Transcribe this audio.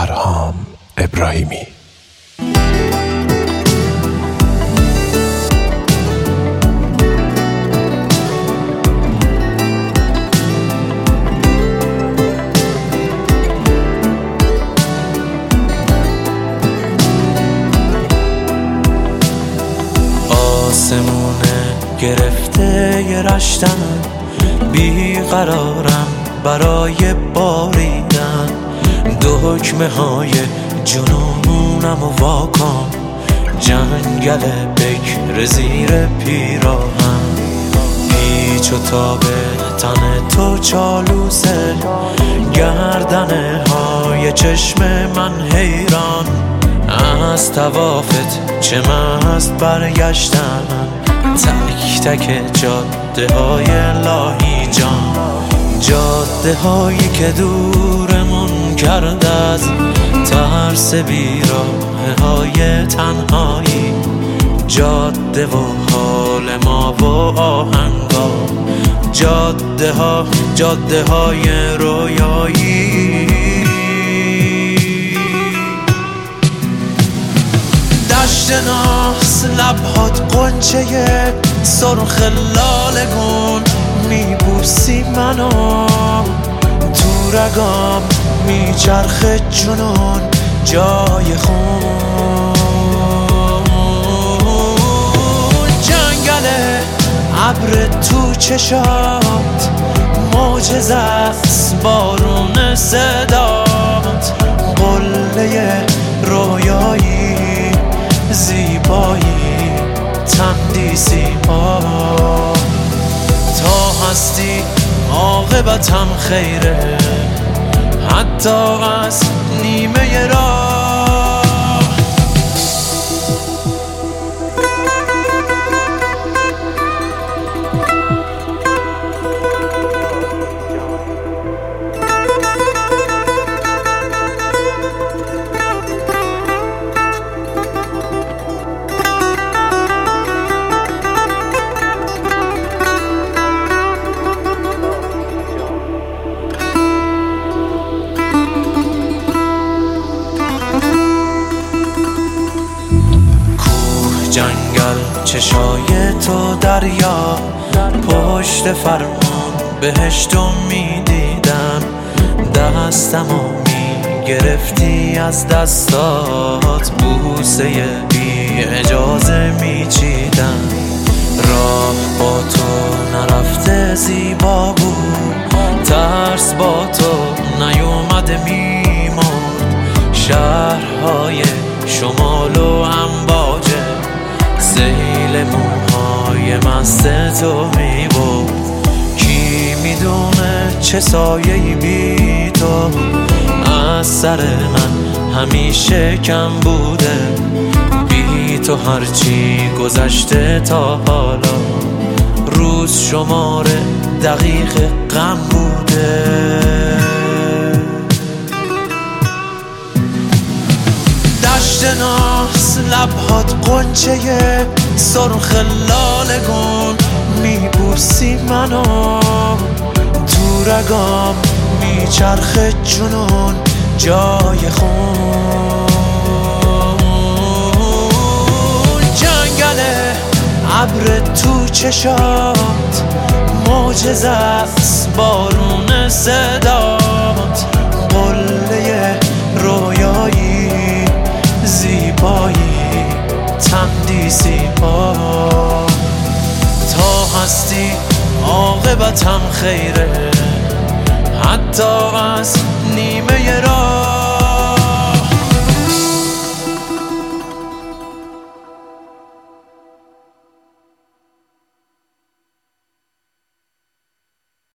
فرهام ابراهیمی. آسمونه گرفته ی رشتن، بیقرارم برای باریدن. دکمه های جنونم و واکام، جنگل بکر زیر پیراهم. پیچ و تاب تن تو چالوسه، گردنه های چشم من حیران. از طوافت چه مست برگشتم، تک تک جاده های لاهی جان. جاده هایی که دورمون کرد از ترس بیراه های تنهایی. جاده و حال ما و آهنگا، جاده های رویایی. دشت ناس لبهات قنچه سرخ لالگون، میبوسی منو تو رگام، میچرخه جنون جای خون. جنگل ابر تو چشات، معجزه است بارون صدات. قله رویایی، زیبایی، تندیسی ها. تا هستی عاقبتم خیره، حتی از نیمه راه. جنگل چشای تو دریا، پشت فرمون بهشتو میدیدم. دستمو میگرفتی از دستات، بوسه بی اجازه میچیدم. راه با تو نرفته زیبا بود، ترس با تو نیومده میمرد. شهرهای شمال و امواجه، سیل موهای مست تو میبرد. کی میدونه چه سایه‌ای بی تو از سر من همیشه کم بوده. بی تو هرچی گذشته تا حالا، روز شمار دقیق غم بوده. دشت ناس لبهات قنچه سرخ لالگون، میبوسی منو تو رگام، میچرخه جنون جای خون. جنگل ابر تو چشات، معجزه است بارون صدات. قله رویایی، زیبایی، تندیسی ها. تا هستی عاقبتم خیره، حتی از نیمه راه.